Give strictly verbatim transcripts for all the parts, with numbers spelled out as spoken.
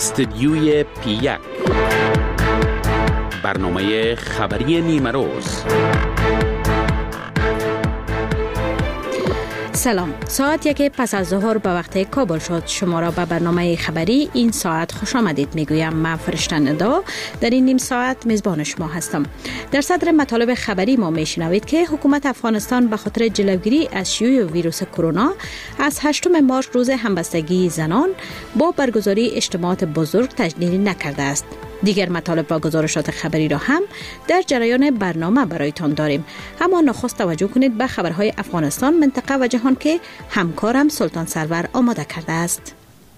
استدیوی پی یک، برنامه خبری نیمه روز. سلام، ساعت یک پس از ظهر به وقت کابل شد. شما را به برنامه خبری این ساعت خوش آمدید میگویم. من فرشته ندا در این نیم ساعت میزبان شما هستم. در صدر مطالب خبری ما میشنوید که حکومت افغانستان به خاطر جلوگیری از شیوع ویروس کرونا از هشتم مارس روز همبستگی زنان با برگزاری اجتماعات بزرگ تجلیل نکرده است. دیگر مطالب و گزارشات خبری را هم در جریان برنامه برایتان داریم. اما نخست توجه کنید به خبرهای افغانستان، منطقه و جهان که همکارم سلطان سرور آماده کرده است.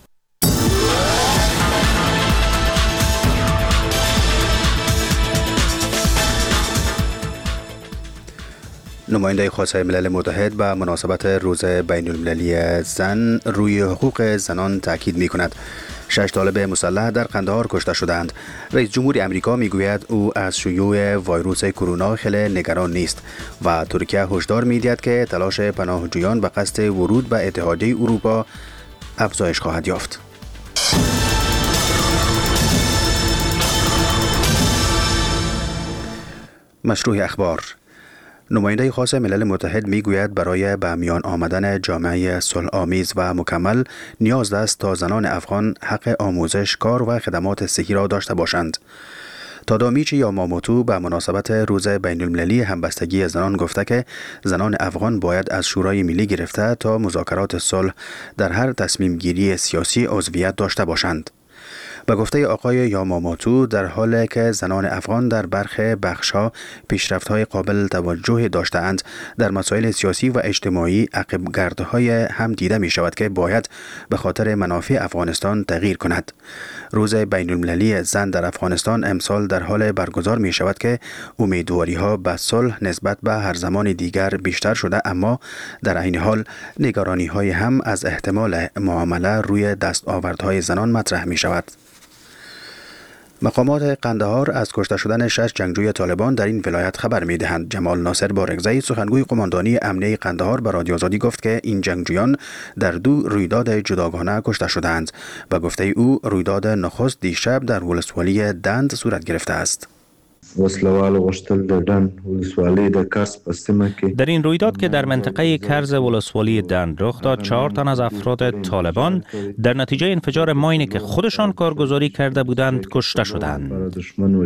نماینده خاصه ملل متحد به مناسبت روز بین المللی زن روی حقوق زنان تاکید می کند. شش طالب مسلح در قندهار کشته شدند. رئیس جمهور امریکا میگوید او از شیوع ویروس کرونا خیلی نگران نیست و ترکیه هشدار میدهد که تلاش پناهجویان به قصد ورود به اتحادیه اروپا افزایش خواهد یافت. مشروع اخبار. نماینده خاص ملل متحد میگوید برای به میان آمدن جامعه صلح‌آمیز و مکمل نیاز است تا زنان افغان حق آموزش، کار و خدمات صحی را داشته باشند. تادامیچی یاماموتو به مناسبت روز بین المللی همبستگی زنان گفته که زنان افغان باید از شورای ملی گرفته تا مذاکرات صلح در هر تصمیم گیری سیاسی عضویت داشته باشند. به گفته آقای یاماموتو، در حالی که زنان افغان در برخی بخش‌ها پیشرفت‌های قابل توجه داشته‌اند، در مسائل سیاسی و اجتماعی عقب‌گردهای هم دیده می‌شود که باید به خاطر منافع افغانستان تغییر کند. روز بین المللی زن در افغانستان امسال در حال برگزار می‌شود که امیدواری‌ها به صلح نسبت به هر زمان دیگر بیشتر شده، اما در عین حال نگرانی‌های هم از احتمال معامله روی دستاوردهای زنان مطرح می‌شود. مقامات قندهار از کشته شدن شش جنگجوی طالبان در این ولایت خبر می‌دهند. جمال ناصر بارگزئی، سخنگوی قماندانی امنیه قندهار، به رادیو آزادی گفت که این جنگجویان در دو رویداد جداگانه کشته شدند. به گفته او، رویداد نخست دیشب در ولسوالی دند صورت گرفته است. در این رویداد که در منطقه کرز ولسوالی دند رخ داد، چهار تن از افراد طالبان در نتیجه انفجار ماینی که خودشان کارگزاری کرده بودند کشته شدند.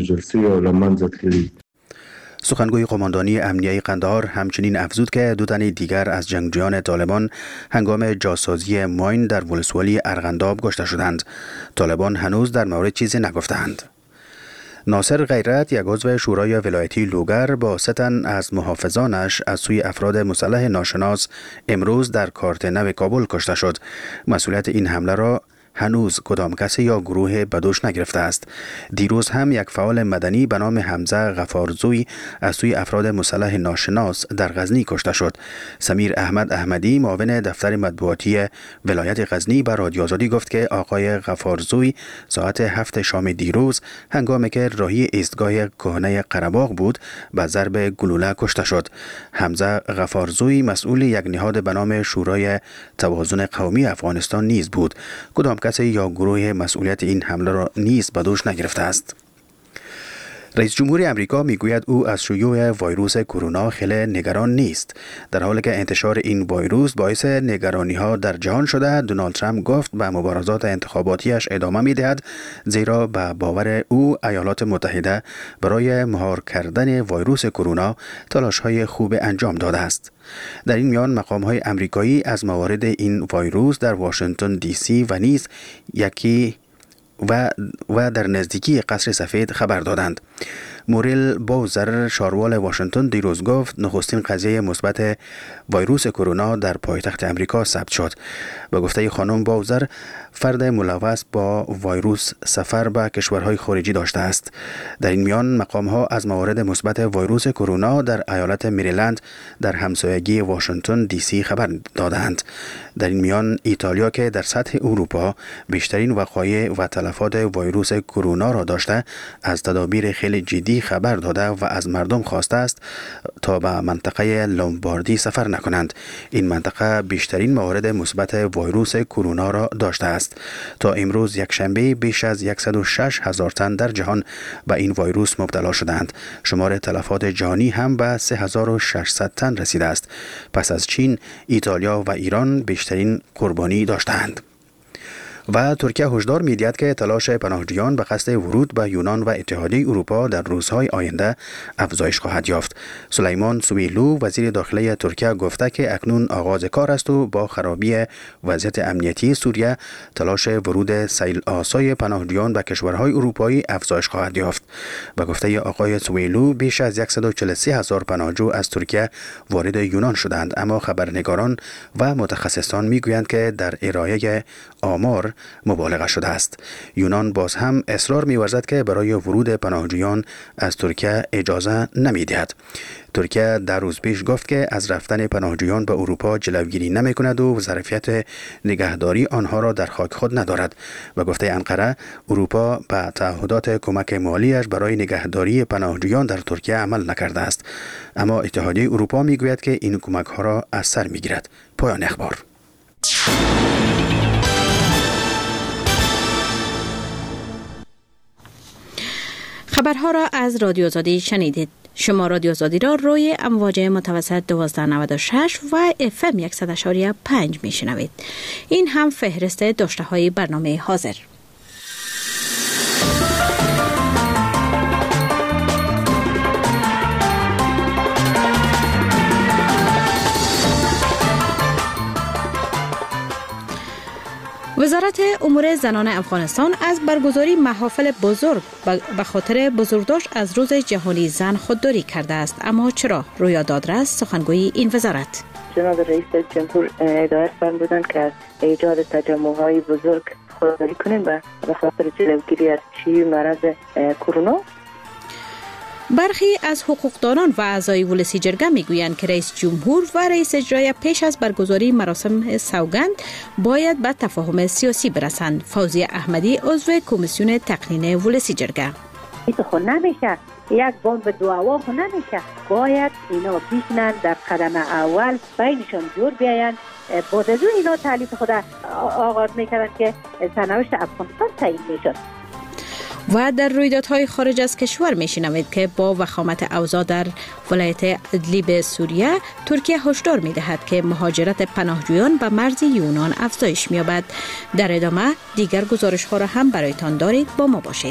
سخنگوی قماندانی امنیه قندهار همچنین افزود که دو تن دیگر از جنگجویان طالبان هنگام جاسازی ماین در ولسوالی ارغنداب کشته شدند. طالبان هنوز در مورد چیزی نگفتند. ناصر غیرت، یک عضو شورای ولایتی لوگر، با سه تن از محافظانش از سوی افراد مسلح ناشناس امروز در کارت نو کابل کشته شد. مسئولیت این حمله را هنوز کدام کسی یا گروه بدوش نگرفته است. دیروز هم یک فعال مدنی به نام حمزه غفارزوی از سوی افراد مسلح ناشناس در غزنی کشته شد. سمیر احمد احمدی، معاون دفتر مطبوعاتی ولایت غزنی، به رادیو آزادی گفت که آقای غفارزوی ساعت هفت شام دیروز هنگامی که راهی ایستگاه کهنه قره‌باغ بود به ضرب گلوله کشته شد. حمزه غفارزوی مسئول یک نهاد به نام شورای توازن قومی افغانستان نیز بود. کدام کسی یا گروه مسئولیت این حمله را نیز به دوش نگرفته است. رئیس جمهور امریکا میگوید او از شیوع ویروس کرونا خیلی نگران نیست. در حالی که انتشار این ویروس باعث نگرانی ها در جهان شده، دونالد ترامپ گفت به مبارزات انتخاباتیش ادامه میدهد، زیرا به باور او ایالات متحده برای مهار کردن ویروس کرونا تلاش های خوب انجام داده است. در این میان مقام های امریکایی از موارد این ویروس در واشنگتن دی سی و نیز یکی و و در نزدیکی قصر سفید خبر دادند. موریل باوزر، شاروال واشنگتن، دیروز گفت نخستین قضیه مثبت ویروس کرونا در پایتخت امریکا ثبت شد. به گفته خانم باوزر، فرد ملوث با ویروس سفر به کشورهای خارجی داشته است. در این میان مقام‌ها از موارد مثبت ویروس کرونا در ایالت مریلند در همسایگی واشنگتن دی سی خبر دادند. در این میان ایتالیا که در سطح اروپا بیشترین وقایع و تلفات ویروس کرونا را داشته، از تدابیر خیلی جدی جمهوری خبر داده و از مردم خواسته است تا به منطقه لومباردی سفر نکنند. این منطقه بیشترین موارد مثبت ویروس کرونا را داشته است. تا امروز یک شنبه بیش از صد و شش هزار تن در جهان به این ویروس مبتلا شدند. شمار تلفات جهانی هم به سه هزار و ششصد تن رسیده است. پس از چین، ایتالیا و ایران بیشترین قربانی داشتند. و ترکیه هشدار می‌دهد که تلاش پناهجویان به قصد ورود به یونان و اتحادیه اروپا در روزهای آینده افزایش خواهد یافت. سلیمان سویلو وزیر داخلی ترکیه گفته که اکنون آغاز کار است و با خرابی وضعیت امنیتی سوریه تلاش ورود سیل آسای پناهجویان به کشورهای اروپایی افزایش خواهد یافت. به گفته آقای سویلو بیش از صد و چهل و سه هزار پناهجو از ترکیه وارد یونان شدند، اما خبرنگاران و متخصصان می‌گویند که در ارائه آمار مبالغه شده است. یونان باز هم اصرار می‌ورزد که برای ورود پناهجویان از ترکیه اجازه نمی‌دهد. ترکیه در روز پیش گفت که از رفتن پناهجویان به اروپا جلوگیری نمی‌کند و ظرفیت نگهداری آنها را در خاک خود ندارد. به گفته انقره، اروپا به تعهدات کمک مالیش برای نگهداری پناهجویان در ترکیه عمل نکرده است، اما اتحادیه اروپا می‌گوید که این کمک‌ها را از سر می‌گیرد. پایان اخبار. خبرها را از رادیو آزادی شنیدید. شما رادیو آزادی را روی امواج متوسط دوازده نود و شش و اف ام صد و یک و پنج میشنوید. این هم فهرست داشته های برنامه حاضر. وزارت امور زنان افغانستان از برگزاری محافل بزرگ به خاطر بزرگداشت از روز جهانی زن خودداری کرده است. اما چرا؟ رویا دادرس، سخنگوی این وزارت. جناب رئیس جمهور هدایت فرمودند که از ایجاد تجمع‌های بزرگ خودداری کنیم و به خاطر جلوگیری از شیوع مرض کرونا. برخی از حقوقدانان و اعضای ولسی جرگه میگویند که رئیس جمهور و رئیس اجرایی پیش از برگزاری مراسم سوگند باید به تفاهم سیاسی برسند. فوزیه احمدی، عضو کمیسیون تقنین ولسی جرگه: این خود نمیشه، یک بار به دو هوا خود نمیشه، باید اینا بیشنن در قدم اول بینشان جور بیاین. بعد از اون اینا تعلیف خود آغاز میکردن که سرنوشت افغانستان تعیین میشد. و در رویدادهای خارج از کشور میشنوید که با وخامت اوضاع در ولایت ادلیب سوریه، ترکیه هشدار میدهد که مهاجرت پناهجویان به مرز یونان افزایش می‌یابد. در ادامه دیگر گزارش ها را هم برایتان دارید، با ما باشید.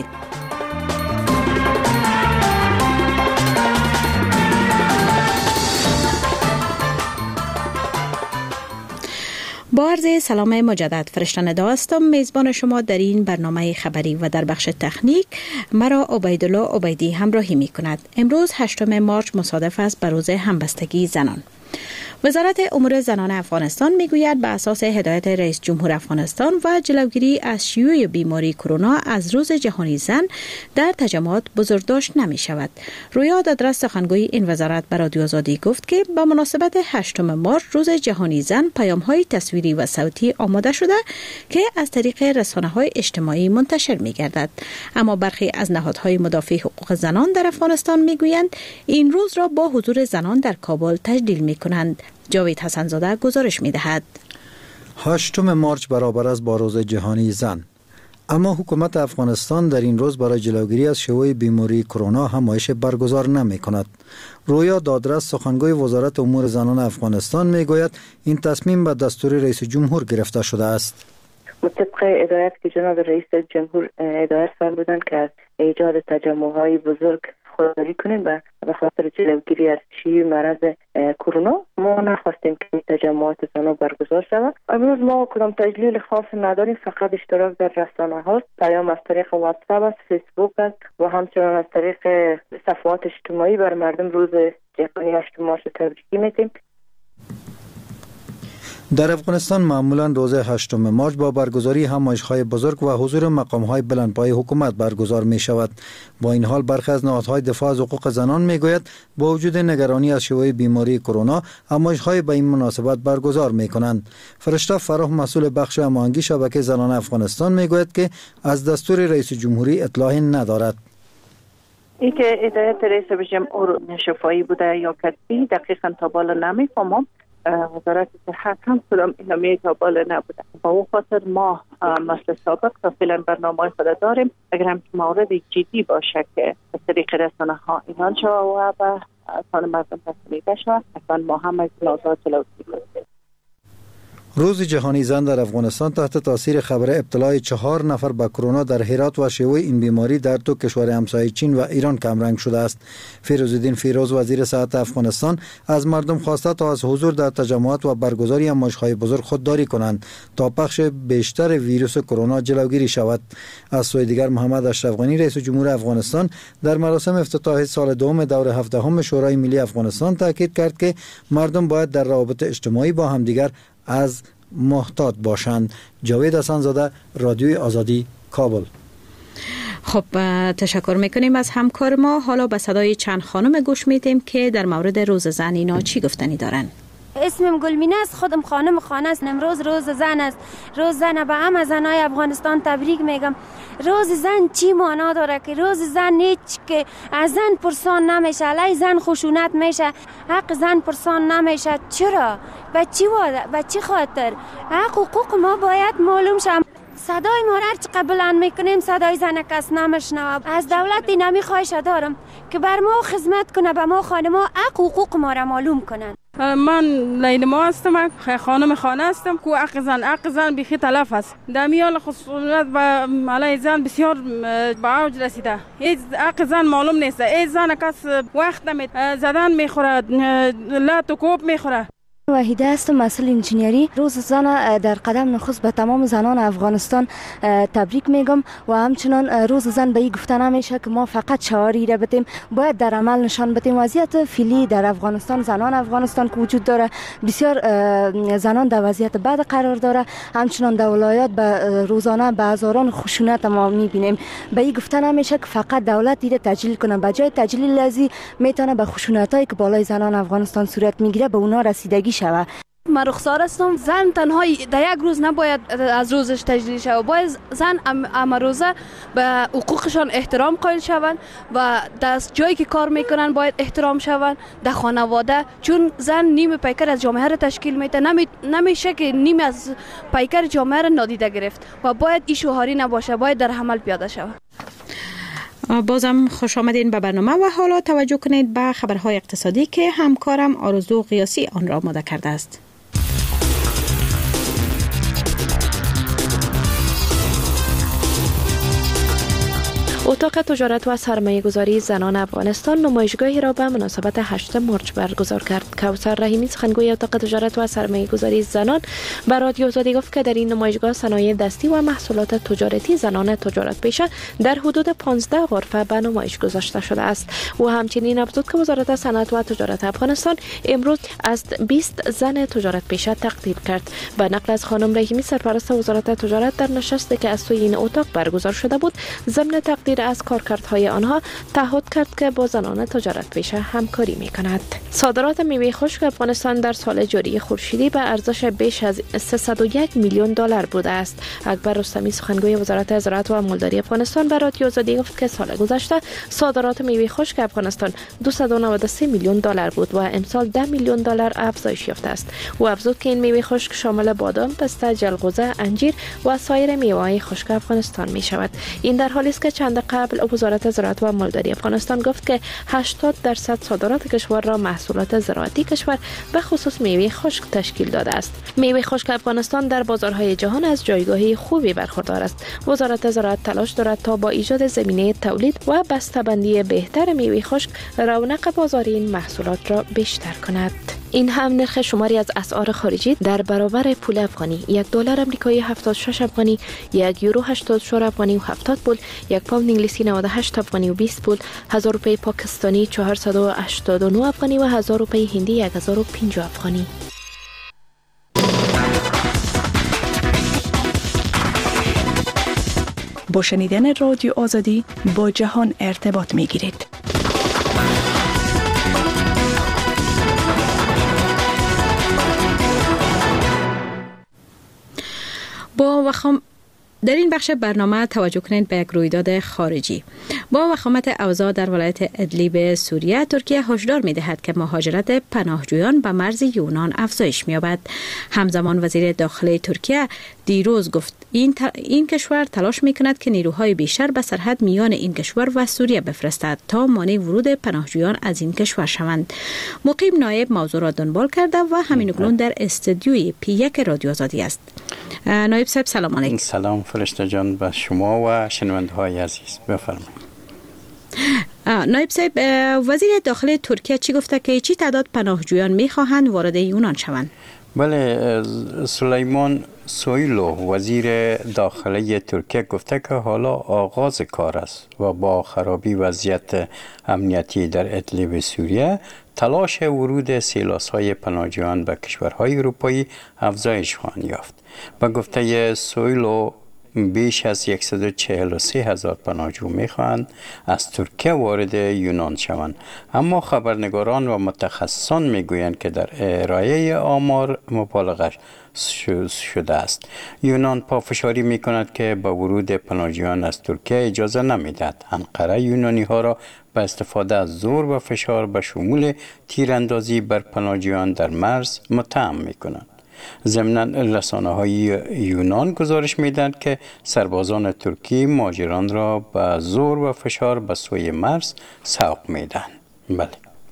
با عرض سلام مجدد، فرشته ندا هستم، میزبان شما در این برنامه خبری و در بخش تکنیک مرا عبیدالله عبیدی همراهی می کند. امروز هشتم مارچ مصادف است به روز همبستگی زنان. وزارت امور زنان افغانستان میگوید به اساس هدایت رئیس جمهور افغانستان و جلوگیری از شیوع بیماری کرونا از روز جهانی زن در تجمعات بزرگداشت نمی شود. رویا دادرس، سخنگوی این وزارت، به رادیو آزادی گفت که با مناسبت هشتم مارچ روز جهانی زن پیام‌های تصویری و صوتی آماده شده که از طریق رسانه‌های اجتماعی منتشر می‌گردد. اما برخی از نهادهای مدافع حقوق زنان در افغانستان میگویند این روز را با حضور زنان در کابل تجلیل می‌کنند. جاوید حسن‌زاده گزارش می‌دهد. هشتم مارچ برابر است با روز جهانی زن، اما حکومت افغانستان در این روز برای جلوگیری از شیوع بیماری کرونا همایش برگزار نمی‌کند. رویا دادرس، سخنگوی وزارت امور زنان افغانستان، میگوید این تصمیم به دستور رئیس جمهور گرفته شده است. طبق هدایت که جناب رئیس جمهور هدایت فرمودند که از ایجاد تجمع‌های بزرگ خودداری کنیم و به خاطر جلوگیری از شیوع مرض کرونا ما نخواستیم که تجمعات زنان برگزار شود. امروز ما کدام تجلیل خاص نداریم، فقط اشتراک در رسانه هاست، پیام از طریق واتساپ است، فیسبوک است و همچنان از طریق صفحات اجتماعی بر مردم روز جهانی هشتم مارچ تبریک می‌گوییم. در افغانستان معمولا روز هشتم مارچ با برگزاری همایش‌های بزرگ و حضور مقام‌های بلندپایه حکومت برگزار می‌شود. با این حال برخی از نهادهای دفاع از حقوق زنان می‌گوید با وجود نگرانی از شیوع بیماری کرونا همایش‌های به این مناسبت برگزار می‌کنند. فرشته فرح، مسئول بخش هماهنگی شبکه زنان افغانستان، می‌گوید که از دستور رئیس جمهوری اطلاعی ندارد. ای که هدایت رئیس جمهور شفایی بوده یا کتبی دقیقا تا بالا نمیفهمم. وزارت صحت هم کدام اینمی تا بالا نبوده. با او خاطر ما مثل سابق تا فعلا برنامه خود داریم. اگر هم مورد جدی باشه که از طریق رسانه ها اعلان شود و به سان مردم رسانیده شود، اصلا ما هم از اطلاعات جلوگیری کنیم. روز جهانی زن در افغانستان تحت تاثیر خبر ابتلای چهار نفر به کرونا در هرات و شیوع این بیماری در دو کشور همسایه چین و ایران کمرنگ شده است. فیروزالدین فیروز وزیر صحت افغانستان از مردم خواسته تا از حضور در تجمعات و برگزاری نمایش‌های بزرگ خودداری کنند تا پخش بیشتر ویروس کرونا جلوگیری شود. از سوی دیگر محمد اشرف غنی رئیس جمهور افغانستان در مراسم افتتاح سال دوم دور هفدهم شورای ملی افغانستان تاکید کرد که مردم باید در روابط اجتماعی با همدیگر از محتاط باشند. جاوید حسن‌زاده، رادیوی آزادی، کابل. خب تشکر میکنیم از همکار ما. حالا به صدای چند خانم گوش میدیم که در مورد روز زن اینا چی گفتنی دارن. اسمم گلمینه است، خودم خانم خانه است. امروز روز زن است. روز زن به همه زنای افغانستان تبریک میگم. روز زن چی معنا داره که روز زن هیچ که از زن پرسان نمیشه، علی زن خشونت میشه، حق زن پرسان نمیشه. چرا؟ و چی و چی خاطر؟ حق حقوق ما باید معلوم شه. صدای ما را چقدر بلند میکنیم صدای زن کس نمیشنوه. از دولت اینمی خواهش دارم که بر ما خدمت کنه، به ما خانما حق حقوق ما را معلوم کنن. من لیلما هستم، خانم خانه هستم که حق زن حق زن بیخی تلف است. در میان خصوصیت و علیه زن بسیار به اوج رسیده. هیچ حق زن معلوم نیست. هیچ زن کس وقت نمید زدن میخوره، لط و کوب میخوره. وحیده هستم، مسئول انجینیری. روز زن در قدم نخست به تمام زنان افغانستان تبریک میگم و همچنان روز زن به این گفته نمیشه که ما فقط شعاری را بدیم، باید در عمل نشان بدیم. وضعیت فعلی در افغانستان، زنان افغانستان که وجود داره، بسیار زنان در وضعیت بد قرار داره. همچنان در ولایات به روزانه به هزاران خشونت ما میبینیم. به این گفته نمیشه که فقط دولت دیده تجلیل کنه، به جای تجلیل لازم میتونه به خشونتایی که بالای زنان افغانستان صورت میگیره به اونا رسیدگی شود. من رخسار هستم. زن تنها در یک روز نباید از روزش تجلیل شود، باید زن ام روزه به حقوقشان احترام قائل شوند و در جایی که کار میکنن باید احترام شوند، در خانواده، چون زن نیم پیکر از جامعه را تشکیل میده. نمی نمیشه که نیم از پیکر جامعه را نادیده گرفت و باید این شوهری نباشه، باید در عمل پیاده شود. بازم خوش آمدین به برنامه و حالا توجه کنید به خبرهای اقتصادی که همکارم آرزو قیاسی آن را آماده کرده است. اتاق تجارت و سرمایه گذاری زنان افغانستان نمایشگاهی را به مناسبت هشتم مارچ برگزار کرد. کوثر رحیمی سخنگوی اتاق تجارت و سرمایه گذاری زنان به رادیو آزادی گفت که در این نمایشگاه صنایع دستی و محصولات تجارتی زنان تجارت پیشه در حدود پانزده غرفه به نمایش گذاشته شده است. او همچنین افزود که وزارت صنعت و تجارت افغانستان امروز از بیست زن تجارت پیشه تقدیر کرد. به نقل از خانم رحیمی سرپرست وزارت تجارت در نشستی که از سوی این اتاق برگزار شده بود ضمن تقدیر از کارکردهای آنها تعهد کرد که با زنان تجارت پیشه همکاری می‌کند. صادرات میوه خشک افغانستان در سال جاری خورشیدی به ارزش بیش از سیصد و یک میلیون دلار بوده است. اکبر رستمی سخنگوی وزارت زراعت و مالداری افغانستان به رادیو آزادی گفت که سال گذشته صادرات میوه خشک افغانستان دویست و نود و سه میلیون دلار بود و امسال ده میلیون دلار افزایش یافته است. او افزود که این میوه خشک شامل بادام، پسته، جلغوزه، انجیر و سایر میوه‌های خشک افغانستان می‌شود. این در حالی است که چند قبل وزارت زراعت و مالداری افغانستان گفت که هشتاد درصد صادرات کشور را محصولات زراعتی کشور به خصوص میوه خشک تشکیل داده است. میوه خشک افغانستان در بازارهای جهان از جایگاهی خوبی برخوردار است. وزارت زراعت تلاش دارد تا با ایجاد زمینه تولید و بسته‌بندی بهتر میوه خشک رونق بازاری این محصولات را بیشتر کند. این هم نرخ شماری از اسعار خارجی در برابر پول افغانی: یک دلار آمریکایی هفتاد و شش افغانی، یک یورو هشتاد و چهار افغانی و هفتاد پول، یک پوند انگلیسی نود و هشت افغانی و بیست پول، هزار روپی پاکستانی چهارصد و هشتاد و نه افغانی و هزار روپی هندی یک هزار و پنجاه افغانی. با شنیدن رادیو آزادی با جهان ارتباط می گیرید. با وخام در این بخش برنامه توجه کنید به یک رویداد خارجی. با وخامت اوضاع در ولایت ادلیب سوریه، ترکیه هشدار می‌دهد که مهاجرت پناهجویان به مرز یونان افزایش می‌یابد. همزمان وزیر داخلی ترکیه دیروز گفت این, ت... این کشور تلاش می‌کند که نیروهای بیشتر به سرحد میان این کشور و سوریه بفرستد تا مانع ورود پناهجویان از این کشور شوند. مقیم نایب موضوع را دنبال کرده و همین اکنون در استودیوی پی یک رادیو آزادی است. نایب صاحب سلام علیکم. سلام فرشته جان به شما و شنونده‌های عزیز. بفرمایید. نایب صاحب، وزیر داخلی ترکیه چی گفته که چی تعداد پناهجویان میخواهند وارد یونان شوند؟ بله، سلیمان سویلو وزیر داخلی ترکیه گفته که حالا آغاز کار است و با خرابی وضعیت امنیتی در ادلیب سوریه تلاش ورود سیلاس‌های پناهجویان به کشورهای اروپایی افزایش خواهد یافت. با گفته سویلو بیش از صد و چهل و سه هزار پناهجو می‌خواهند از ترکیه وارد یونان شوند، اما خبرنگاران و متخصصان میگویند که در ارائه آمار مبالغه شده است. یونان پافشاری می‌کند که با ورود پناهجویان از ترکیه اجازه نمی‌دهد. انقره یونانی‌ها را با استفاده از زور و فشار به شمول تیراندازی بر پناهجویان در مرز متهم می‌کند. ضمناً رسانه‌های یونان گزارش می‌دهند که سربازان ترکی مهاجران را به زور و فشار به سوی مرز سوق می‌دهند. بله.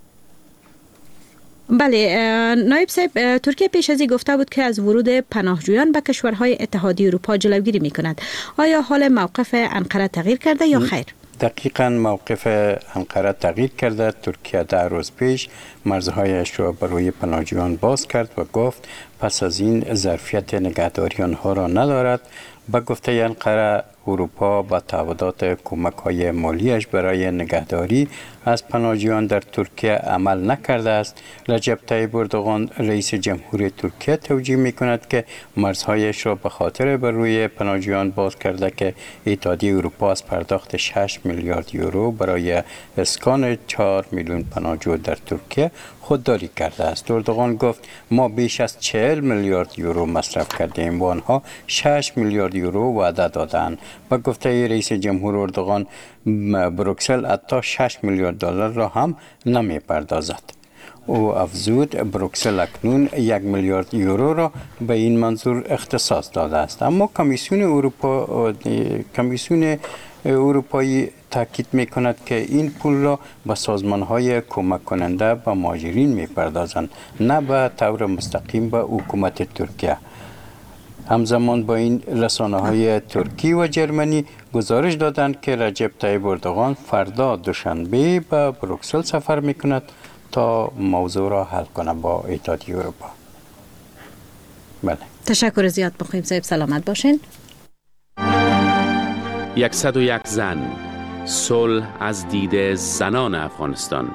بله، نایب صاحب، ترکیه پیش از این گفته بود که از ورود پناهجویان به کشورهای اتحادیه اروپا جلوگیری می‌کند. آیا حال موقف انقره تغییر کرده یا خیر؟ دقیقاً موقف انقره تغییر کرده. ترکیه ده روز پیش مرزهایش را برای پناهجویان باز کرد و گفت پس از این ظرفیت نگهداری آنها را ندارد. با گفته انقره، اروپا با تعهدات کمک‌های مالیش برای نگهداری از پناهجویان در ترکیه عمل نکرده است. رجب طیب اردوغان رئیس جمهور ترکیه توجیه می‌کند که مرزهایش را به خاطر بر روی پناهجویان باز کرده که اتحادیه اروپا از پرداخت شش میلیارد یورو برای اسکان چهار میلیون پناهجو در ترکیه خودداری کرده است. اردوغان گفت ما بیش از چهل میلیارد یورو مصرف کردیم و آنها شش میلیارد یورو وعده دادند. با گفته رئیس جمهور اردوغان، بروکسل حتی شش میلیارد دلار را هم نمی پردازد. او افزود بروکسل اکنون یک میلیارد یورو را به این منظور اختصاص داده است، اما کمیسیون اروپا کمیسیون اروپایی تاکید می کند که این پول را به سازمان های کمک کننده به مهاجرین می پردازند، نه به طور مستقیم به حکومت ترکیه. همزمان با این رسانه های ترکی و جرمنی گزارش دادند که رجب طیب اردوغان فردا دوشنبه به بروکسل سفر می کند تا موضوع را حل کنه با اتحادیه اروپا. بله. تشکر زیاد بخویم صاحب، سلامت باشین. یکصد و یک زن، صلح از دید زنان افغانستان.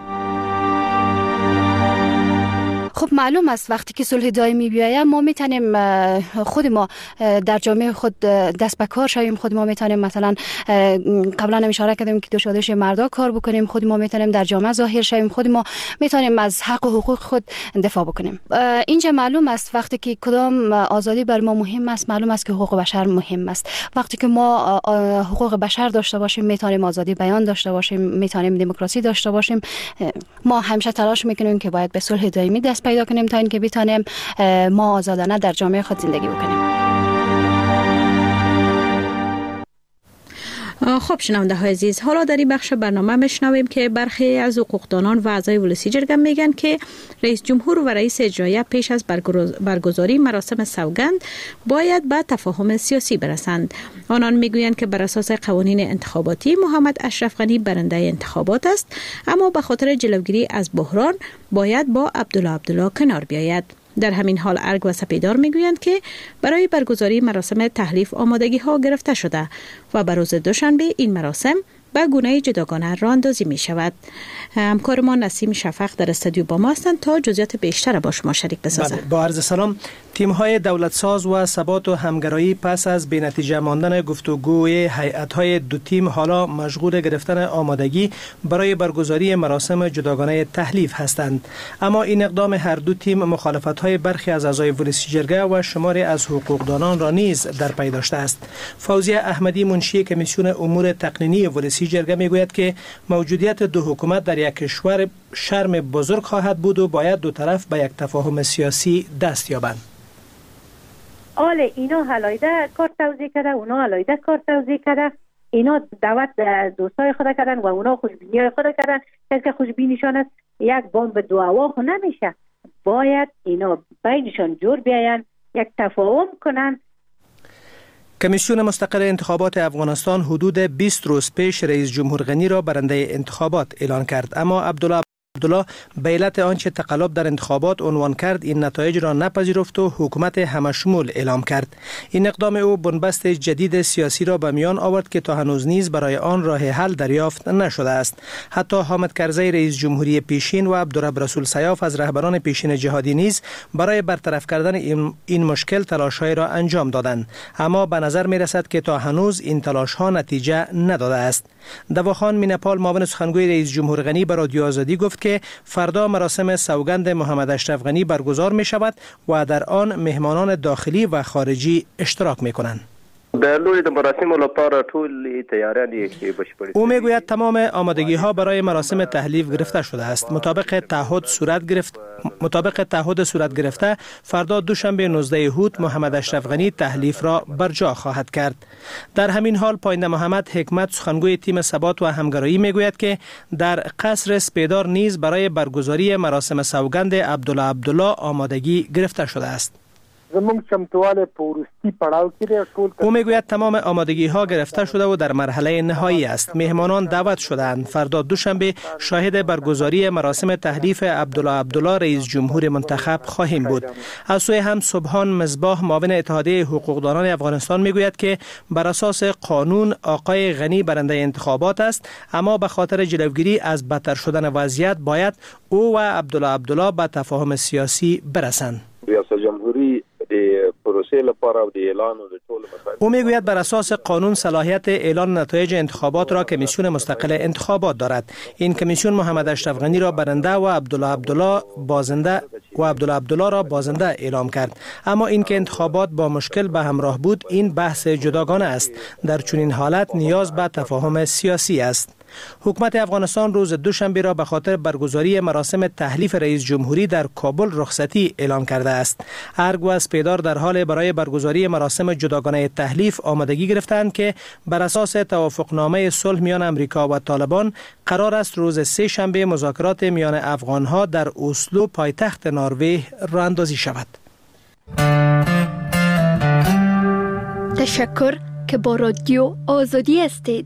خب معلوم است وقتی که صلح دائمی بیاید ما میتونیم خود ما در جامعه خود دست به کار شویم. خود ما میتونیم مثلا قبلا هم اشاره کردیم که دو شادش مردا کار بکنیم. خود ما میتونیم در جامعه ظاهر شویم. خود ما میتونیم از حق و حقوق خود دفاع بکنیم. اینجا معلوم است وقتی که کدام آزادی بر ما مهم است، معلوم است که حقوق بشر مهم است. وقتی که ما حقوق بشر داشته باشیم میتونیم آزادی بیان داشته باشیم، میتونیم دموکراسی داشته باشیم. ما همیشه تلاش میکنیم که باید به صلح دائمی دست پیدا کنیم تا اینکه بتونیم ما آزادانه در جامعه خود زندگی بکنیم. خب شنونده های عزیز، حالا در این بخش برنامه میشنویم که برخی از حقوقدانان و اعضای ولسی جرگه میگن که رئیس جمهور و رئیس اجرایی پیش از برگزاری مراسم سوگند باید به تفاهم سیاسی برسند. آنان میگویند که بر اساس قوانین انتخاباتی محمد اشرف غنی برنده انتخابات است، اما به خاطر جلوگیری از بحران باید با عبدالله عبدالله کنار بیاید. در همین حال ارگ و سپیدار میگویند که برای برگزاری مراسم تحلیف آمادگی ها گرفته شده و بر روز دوشنبه این مراسم به گونه جداگانه راه‌اندازی می شود. همکار ما نسیم شفق در استودیو با ما هستند تا جزئیات بیشتر با شما شریک بسازند. با عرض سلام، تیم‌های دولتساز و ثبات و همگرایی پس از بی‌نتیجه ماندن گفتگوی هیئت‌های دو تیم حالا مشغول گرفتن آمادگی برای برگزاری مراسم جداگانه تحلیف هستند. اما این اقدام هر دو تیم مخالفت‌های برخی از اعضای ولسی جرگه و شماری از حقوقدانان را نیز در پی داشته است. فوزیه احمدی منشی کمیسیون امور تقنینی ولسی جرگه میگوید که موجودیت دو حکومت در یک کشور شرم بزرگ خواهد بود و باید دو طرف به یک تفاهم سیاسی دست یابند. آله اینا علایده کار توزیع کرده، اونا علایده کار توزیع کرده. اینا دعوت دوستای خود کردن و اونا خوشبینی های خود کردن. کسی که خوشبینیشان است یک بمب دو هوا خو نمیشه. باید اینا بینشان جور بیاین، یک تفاهم کنن. کمیسیون مستقل انتخابات افغانستان حدود بیست روز پیش رئیس جمهور غنی را برنده انتخابات اعلان کرد، اما عبدالله عبدالله به علت آنچه تقلب در انتخابات عنوان کرد این نتایج را نپذیرفت و حکومت همشمول اعلام کرد. این اقدام او بنبست جدید سیاسی را به میان آورد که تا هنوز نیز برای آن راه حل دریافت نشده است. حتی حامد کرزی رئیس جمهوری پیشین و عبدالرب رسول سیاف از رهبران پیشین جهادی نیز برای برطرف کردن این, این مشکل تلاش‌های را انجام دادند، اما به نظر می رسد که تا هنوز این تلاش‌ها نتیجه نداده است. دواخان مینپال معاون سخنگوی رئیس جمهور غنی به رادیو آزادی گفت که فردا مراسم سوگند محمد اشرف غنی برگزار می شود و در آن مهمانان داخلی و خارجی اشتراک می کنند. او میگوید تمام آمادگی ها برای مراسم تحلیف گرفته شده است. مطابق تعهد صورت گرفت مطابق تعهد صورت گرفته فردا دوشنبه نوزده اوت محمد اشرف غنی تحلیف را برجا خواهد کرد. در همین حال پاینده محمد حکمت سخنگوی تیم ثبات و همگرایی میگوید که در قصر سپیدار نیز برای برگزاری مراسم سوگند عبدالله عبدالله آمادگی گرفته شده است. او میگوید تمام آمادگی ها گرفته شده و در مرحله نهایی است. مهمانان دعوت شدند. فردا دوشنبه شاهد برگزاری مراسم تحلیف عبدالله عبدالله رئیس جمهور منتخب خواهیم بود. از سوی هم سبحان مصباح معاون اتحادیه حقوقدانان افغانستان میگوید که بر اساس قانون آقای غنی برنده انتخابات است، اما به خاطر جلوگیری از بدتر شدن وضعیت باید او و عبدالله عبدالله به تفاهم سیاسی برسند. ریاست جمهوری او میگوید بر اساس قانون صلاحیت اعلان نتایج انتخابات را کمیسیون مستقل انتخابات دارد. این کمیسیون محمد اشرف غنی را برنده و عبدالله عبدالله بازنده و عبدالله عبدالله را بازنده اعلام کرد. اما اینکه انتخابات با مشکل به همراه بود این بحث جداگانه است. در چنین حالت نیاز به تفاهم سیاسی است. حکومت افغانستان روز دوشنبه را به خاطر برگزاری مراسم تحلیف رئیس جمهوری در کابل رخصتی اعلان کرده است. ارگ و اسپیدار در حال برای برگزاری مراسم جداگانه تحلیف آمادگی گرفتند که بر اساس توافقنامه صلح میان امریکا و طالبان قرار است روز سه شنبه مذاکرات میان افغانها در اسلو پایتخت نروژ راه اندازی شود. تشکر که با رادیو آزادی هستید.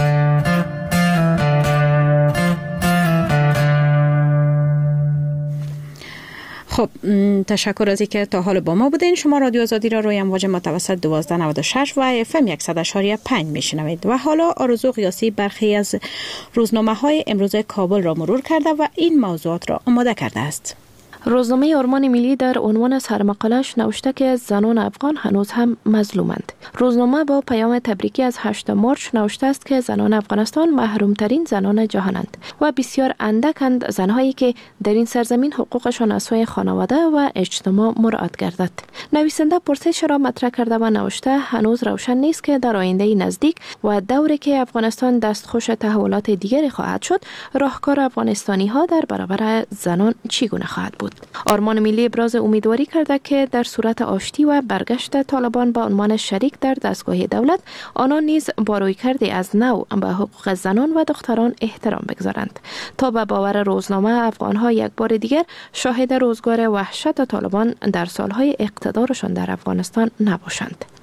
خب تشکر از اینکه تا حال با ما بودین. شما رادیو آزادی را روی امواج متوسط دوازده نود و شش و اف ام صد و یک و پنج میشنوید. و حالا آرزو قیاسی برخی از روزنامه های امروز کابل را مرور کرده و این موضوعات را آماده کرده است. روزنامه آرمان ملی در عنوان سرمقالش نوشته که زنان افغان هنوز هم مظلومند. روزنامه با پیام تبریکی از هشتم مارچ نوشته است که زنان افغانستان محرومترین زنان جهانند و بسیار اندکند زنهایی که در این سرزمین حقوقشان از سوی خانواده و اجتماع مراعات گردد. نویسنده پرسش را مطرح کرده و نوشته هنوز روشن نیست که در آینده نزدیک و دوری که افغانستان دستخوش تحولات دیگری خواهد شد راهکار افغانستانی ها در برابر زنان چگونه خواهد بود. آرمان ملی ابراز امیدواری کرده که در صورت آشتی و برگشت طالبان به عنوان شریک در دستگاه دولت آنان نیز با رویکردی از نو به حقوق زنان و دختران احترام بگذارند تا به باور روزنامه افغانها یک بار دیگر شاهد روزگار وحشت طالبان در سالهای اقتدارشان در افغانستان نباشند.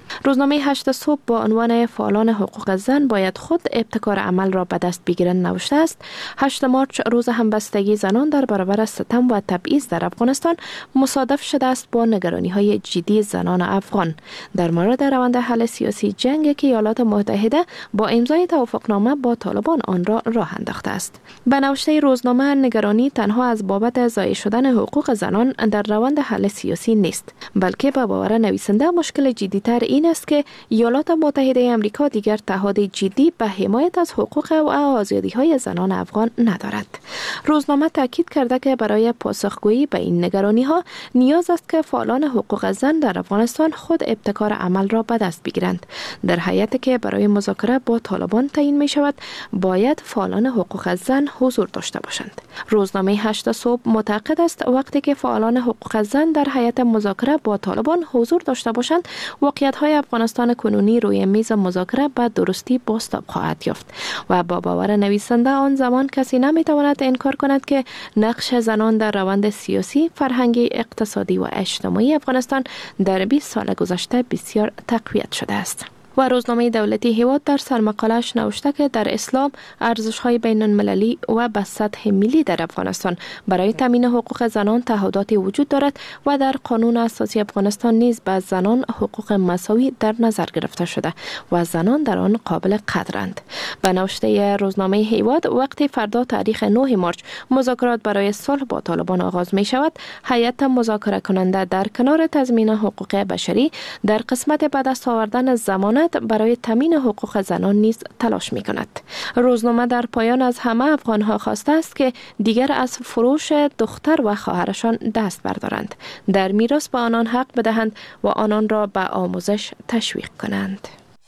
روزنامه هشت صبح با عنوان فعالان حقوق زن باید خود ابتکار عمل را به دست بگیرند نوشته است هشتم مارچ روز همبستگی زنان در برابر ستم و تبعیض در افغانستان مصادف شده است با نگرانی‌های جدی زنان افغان در مورد روند حل سیاسی جنگ که ایالات متحده با امضای توافقنامه با طالبان آن را راه انداخته است. به نوشته روزنامه نگرانی تنها از بابت ضایع شدن حقوق زنان در روند حل سیاسی نیست، بلکه به باور نویسنده مشکل جدی‌تر این است که ایالات متحده آمریکا دیگر تعهد جدی به حمایت از حقوق و آزادی‌های زنان افغان ندارد. روزنامه تاکید کرده که برای پاسخگویی به این نگرانی‌ها نیاز است که فعالان حقوق زن در افغانستان خود ابتکار عمل را به دست بگیرند. در هیئتی که برای مذاکره با طالبان تعیین می شود باید فعالان حقوق زن حضور داشته باشند. روزنامه هشت صبح معتقد است وقتی که فعالان حقوق زن در هیئت مذاکره با طالبان حضور داشته باشند واقعیت‌های افغانستان کنونی روی میز مذاکره به درستی بازتاب خواهد یافت و با باور نویسنده آن زمان کسی نمی‌تواند انکار کند که نقش زنان در روند سیاسی، فرهنگی، اقتصادی و اجتماعی افغانستان در بیست سال گذشته بسیار تقویت شده است. و روزنامه دولتی هیواد در سرمقاله‌اش نوشته که در اسلام ارزش‌های بین‌المللی و به سطح ملی در افغانستان برای تامین حقوق زنان تعهداتی وجود دارد و در قانون اساسی افغانستان نیز به زنان حقوق مساوی در نظر گرفته شده و زنان در آن قابل قدرند. به نوشته روزنامه هیواد وقتی فردا تاریخ نه مارچ مذاکرات برای صلح با طالبان آغاز می شود، هیئت مذاکره کننده در کنار تضمین حقوق بشری در قسمت به دست آوردن ضمانت برای تامین حقوق زنان نیز تلاش می کند. روزنامه در پایان از همه افغانها خواسته است که دیگر از فروش دختر و خواهرشان دست بردارند، در میراث به آنان حق بدهند و آنان را به آموزش تشویق کنند.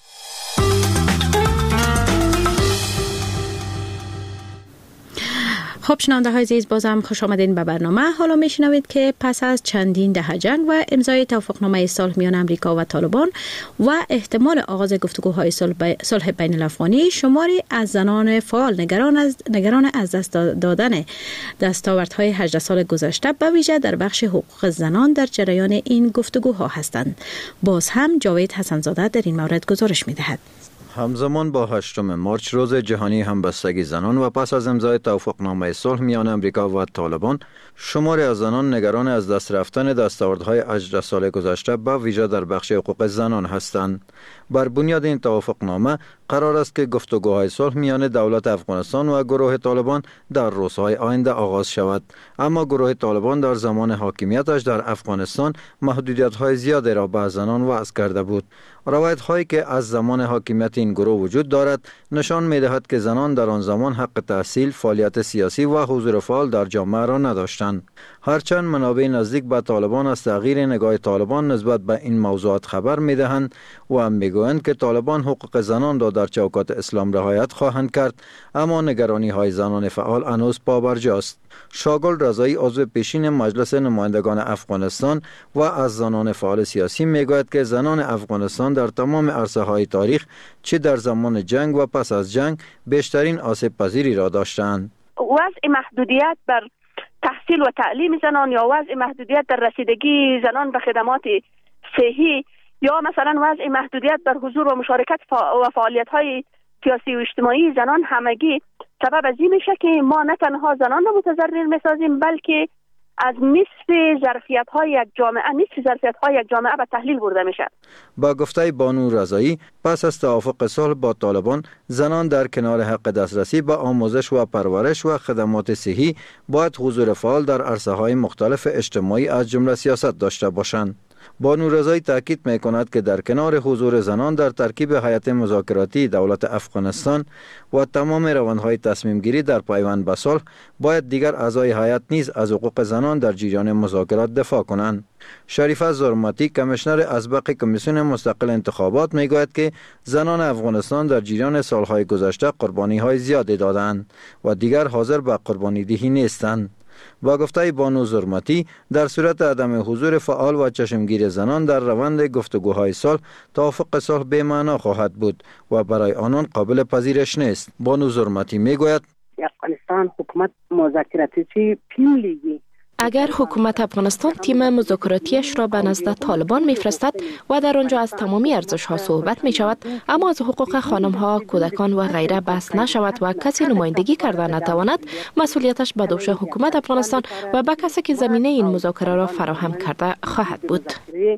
خب شنونده های عزیز، بازم خوش آمدین به برنامه. حالا میشنوید که پس از چندین دهه جنگ و امضای توافقنامه صلح میان امریکا و طالبان و احتمال آغاز گفتگوهای صلح بین الافغانی، شماری از زنان فعال نگران از نگران از دست دادن دستاوردهای هجده سال گذشته به ویژه در بخش حقوق زنان در جریان این گفتگوها هستند. باز هم جاوید حسن‌زاده در این مورد گزارش می‌دهد. همزمان با هشتم مارچ روز جهانی همبستگی زنان و پس از امضای توافقنامه صلح میان امریکا و طالبان، شماری از زنان نگران از دست رفتن دستاوردهای هجده سال گذشته به ویژه در بخش حقوق زنان هستند. بر بنیاد این توافقنامه قرار است که گفتگوهای صلح میان دولت افغانستان و گروه طالبان در روزهای آینده آغاز شود، اما گروه طالبان در زمان حاکمیتش در افغانستان محدودیت‌های زیادی را به زنان وضع کرده بود. روایت‌هایی که از زمان حاکمیت این گروه وجود دارد نشان می‌دهد که زنان در آن زمان حق تحصیل، فعالیت سیاسی و حضور فعال در جامعه را نداشتند. هرچند منابع نزدیک به طالبان از تغییر نگاه طالبان نسبت به این موضوعات خبر می‌دهند و می‌گویند که طالبان حقوق زنان را در چوکات اسلام رعایت خواهند کرد، اما نگرانی‌های زنان فعال هنوز پابرجاست. شاگل رضایی عضو پیشین مجلس نمایندگان افغانستان و از زنان فعال سیاسی میگوید که زنان افغانستان در تمام عرصه‌های تاریخ چه در زمان جنگ و پس از جنگ بیشترین آسیب پذیری را داشتند. وضع محدودیت بر تحصیل و تعلیم زنان یا وضع محدودیت در رسیدگی زنان به خدمات صحی یا مثلا وضع محدودیت در حضور و مشارکت و فعالیت‌های سیاسی و اجتماعی زنان همگی سبب از این میشه که ما نه تنها زنان را متضرر میسازیم، بلکه از نصف ظرفیت‌های یک جامعه نصف ظرفیت‌های یک جامعه به تحلیل برده میشه. با گفته بانو رضایی، پس از توافق صلح با طالبان، زنان در کنار حق دسترسی به آموزش و پرورش و خدمات صحی باید حضور فعال در عرصه‌های مختلف اجتماعی از جمله سیاست داشته باشند. بانو رضایی تاکید می‌کند که در کنار حضور زنان در ترکیب هیئت مذاکراتی دولت افغانستان و تمام روندهای تصمیم گیری در پیوند به صلح، باید دیگر اعضای هیئت نیز از حقوق زنان در جریان مذاکرات دفاع کنند. شریفه زرمتی، کمیشنر اسبق کمیسیون مستقل انتخابات، میگوید که زنان افغانستان در جریان سالهای گذشته قربانی‌های زیادی دادند و دیگر حاضر به قربانی دهی نیستند. با گفته بانو زرمتی، در صورت عدم حضور فعال و چشمگیر زنان در روند گفتگوهای صلح، توافق صلح بی معنا خواهد بود و برای آنان قابل پذیرش نیست. بانو زرمتی میگوید افغانستان حکومت مذاکراتی پیملیگی اگر حکومت افغانستان تیم مذاکراتیش را به نزد طالبان میفرستد و در آنجا از تمامی ارزش ها صحبت می شود، اما از حقوق خانم ها، کودکان و غیره بحث نشود و کسی نمایندگی کرده نتواند، مسئولیتش به دوش حکومت افغانستان و به کسی که زمینه این مذاکره را فراهم کرده خواهد بود.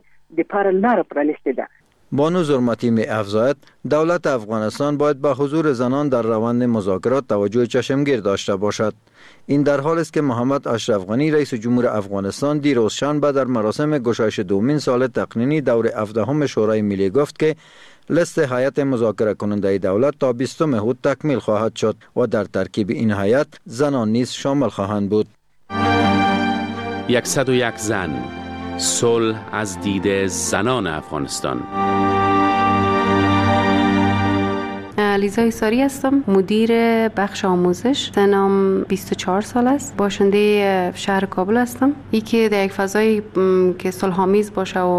بانو زرمتی می افزاید دولت افغانستان باید به حضور زنان در روند مذاکرات توجه چشمگیر داشته باشد. این در حالی است که محمد اشرف غنی رئیس جمهور افغانستان دیروز شنبه در مراسم گشایش دومین سال تقنینی دور هفدهم شورای ملی گفت که لیست هیئت مذاکره کننده دولت تا بیستم هود تکمیل خواهد شد و در ترکیب این هیئت زنان نیز شامل خواهند بود. صد و یک زن، صلح از دید زنان افغانستان. لیزا ایساری هستم، مدیر بخش آموزش. سنم بیست و چهار سال است. باشنده شهر کابل هستم. ای که در یک فضایی که صلح‌آمیز باشه و